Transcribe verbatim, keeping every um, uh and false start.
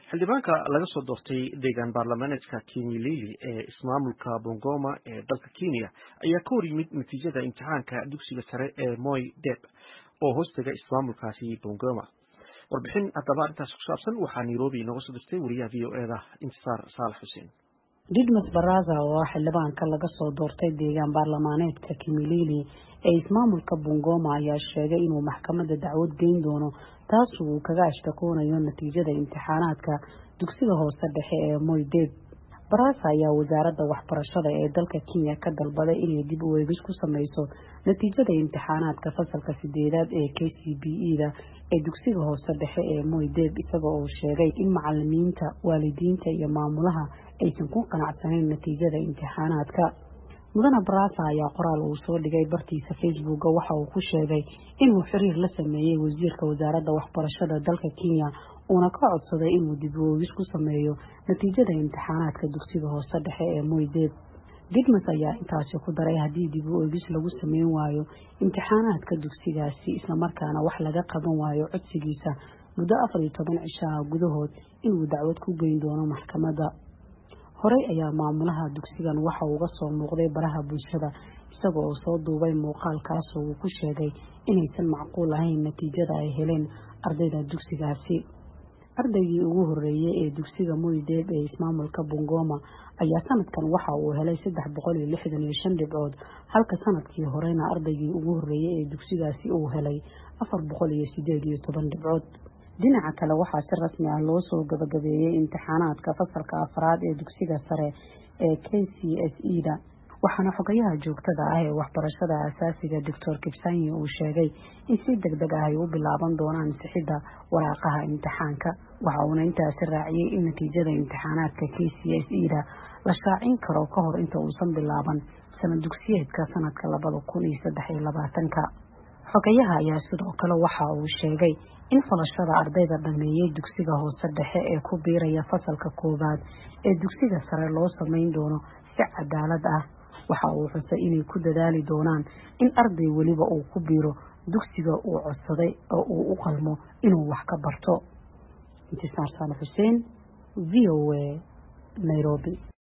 xildhibaanka laga soo doortay deegaan baarlamaaneedka Kimilili ee ismaamulka Bungoma ee dalka Kenya ayaa ka hor yimid natiijada imtixaanka dugsiga sare ee Moi Deb oo hoostaga ismaamulkaasi Bungoma. warbixin haddaba intaas ku saabsan waxaa Nairobi inooga soo dirtay wariyaha V O A da Intisaar Saalax Xuseen. Didmas Baraza oo xildhibaanka laga soo doortay deegaan baarlamaaneedka Kimilili ee ismaamulka Bungoma ayaa sheegay inuu maxkamadda dacwad geyn doono taas uu kaga ashtakoonayo natiijada imtixaanaadka dugsiga hoose dhexe ee Moi Deb. Baraza ayaa wasaaradda waxbarashada ee dalka Kenya ka dalbaday inay dib u eegis ku sameyso natiijada imtixaanaadka fasalka sideedaad ee K C P E da ee dugsiga hoose dhexe ee Moi Deb, isagoo uu sheegay in macallimiinta, waalidiinta iyo maamulaha aysan ku qanacsanayn natiijada imtixaanaadka. mudane Baraza ayaa qoraal uu soo dhigay bartiisa Facebook waxa uu ku sheegay inuu xiriir la sameeyay wasiirka wasaaradda waxbarashada dalka Kenya uuna ka codsaday inuu dib u eegis ku sameeyo natiijada imtixaanaadka dugsiga hoose dhexe ee Moi Deb. Didmas ayaa intaasi ku daray haddii dib u eegis lagu sameyn waayo imtixaanaadka dugsigaasi isla markaana wax laga qaban waayo codsigiisa muddo afar iyo toban cisho gudahood inuu dacwad ku geyn doono maxkamadda. Horey ayaa maamulaha dugsigan waxa uu uga soo muuqday baraha bulshada isagoo oo soo duubay muuqaalkaas oo uu ku sheegay inaysan macquul ahayn natiijada ay heleen ardayda dugsigaasi. ardaygii ugu horeeyay ee dugsiga Moi Deb ee ismaamulka Bungoma ayaa sanadkan waxa uu helay saddex boqol iyo lixdan iyo shan dhibcood, halka sanadkii horena ardaygii ugu horeeyay ee dugsigaasi uu helay afar boqol iyo sideed iyo toban dhibcood. dhinaca kale waxaa si rasmi ah loo soo gabagabeeyay imtixaanaadka fasalka afraad ee dugsiga sare ee K C S E da, waxaana xogayaha joogtada ah ee waxbarashada aasaasiga Doctor Kipsanyi uu sheegay in si degdeg ah ay u bilaaban doonaan sixidda waraaqaha imtixaanka. waxa uuna intaasi raaciyay in natiijada imtixaanaadka K C S E da la shaacin karo ka hor inta uusan bilaaban sanad dugsiyeedka sanadka labada kun iyo saddex iyo labaatanka. xogayaha ayaa sidoo kale waxa uu sheegay in falashada ardayda dhameeyay dugsiga hoose dhexe ee ku biiraya fasalka koowaad ee dugsiga sare loo sameyn doono si cadaalad ah. waxa uu xusay inay ku dadaali doonaan in arday waliba uu ku biiro dugsiga uu codsaday oo uu u qalmo inuu wax ka barto. Intisaar Saalax Xuseen, V O A, Nairobi.